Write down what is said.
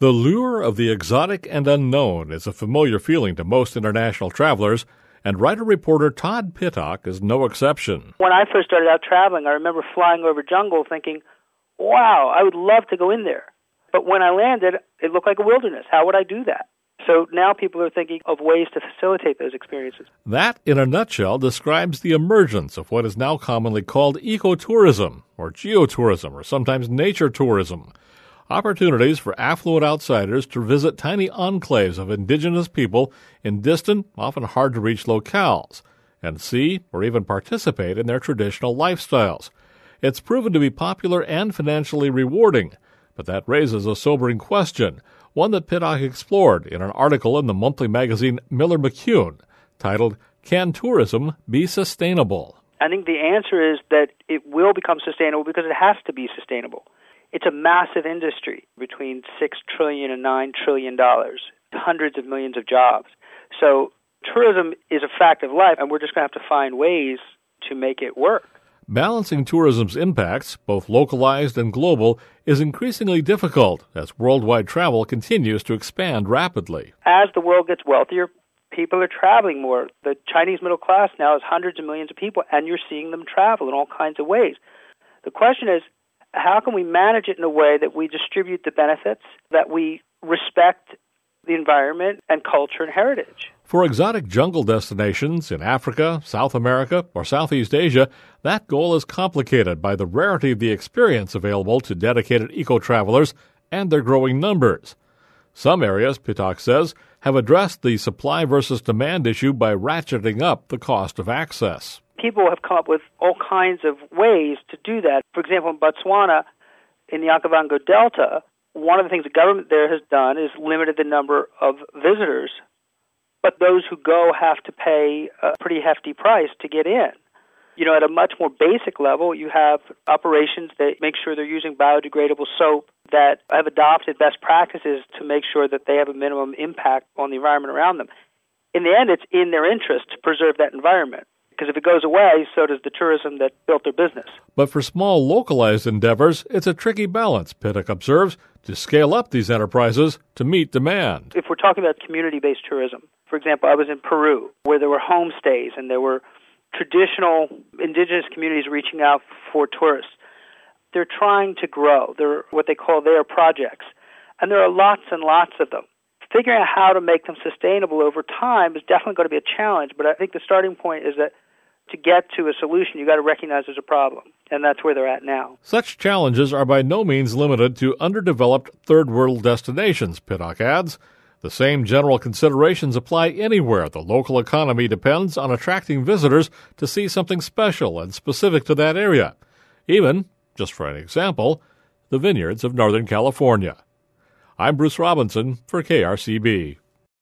The lure of the exotic and unknown is a familiar feeling to most international travelers, and writer-reporter Todd Pittock is no exception. When I first started out traveling, I remember flying over jungle thinking, wow, I would love to go in there. But when I landed, it looked like a wilderness. How would I do that? So now people are thinking of ways to facilitate those experiences. That, in a nutshell, describes the emergence of what is now commonly called ecotourism, or geotourism, or sometimes nature tourism. Opportunities for affluent outsiders to visit tiny enclaves of indigenous people in distant, often hard-to-reach locales, and see or even participate in their traditional lifestyles. It's proven to be popular and financially rewarding, but that raises a sobering question, one that Pittock explored in an article in the monthly magazine Miller-McCune, titled, "Can Tourism Be Sustainable?" I think the answer is that it will become sustainable because it has to be sustainable. It's a massive industry, between $6 trillion and $9 trillion, hundreds of millions of jobs. So tourism is a fact of life, and we're just going to have to find ways to make it work. Balancing tourism's impacts, both localized and global, is increasingly difficult as worldwide travel continues to expand rapidly. As the world gets wealthier, people are traveling more. The Chinese middle class now is hundreds of millions of people, and you're seeing them travel in all kinds of ways. The question is, how can we manage it in a way that we distribute the benefits, that we respect the environment and culture and heritage? For exotic jungle destinations in Africa, South America, or Southeast Asia, that goal is complicated by the rarity of the experience available to dedicated eco-travelers and their growing numbers. Some areas, Pittock says, have addressed the supply versus demand issue by ratcheting up the cost of access. People have come up with all kinds of ways to do that. For example, in Botswana, in the Okavango Delta, one of the things the government there has done is limited the number of visitors, but those who go have to pay a pretty hefty price to get in. You know, at a much more basic level, you have operations that make sure they're using biodegradable soap, that have adopted best practices to make sure that they have a minimum impact on the environment around them. In the end, it's in their interest to preserve that environment, because if it goes away, so does the tourism that built their business. But for small, localized endeavors, it's a tricky balance, Pittock observes, to scale up these enterprises to meet demand. If we're talking about community-based tourism, for example, I was in Peru, where there were homestays and there were traditional indigenous communities reaching out for tourists. They're trying to grow. They're what they call their projects. And there are lots and lots of them. Figuring out how to make them sustainable over time is definitely going to be a challenge, but I think the starting point is that to get to a solution, you've got to recognize there's a problem, and that's where they're at now. Such challenges are by no means limited to underdeveloped third-world destinations, Pittock adds. The same general considerations apply anywhere the local economy depends on attracting visitors to see something special and specific to that area. Even, just for an example, the vineyards of Northern California. I'm Bruce Robinson for KRCB.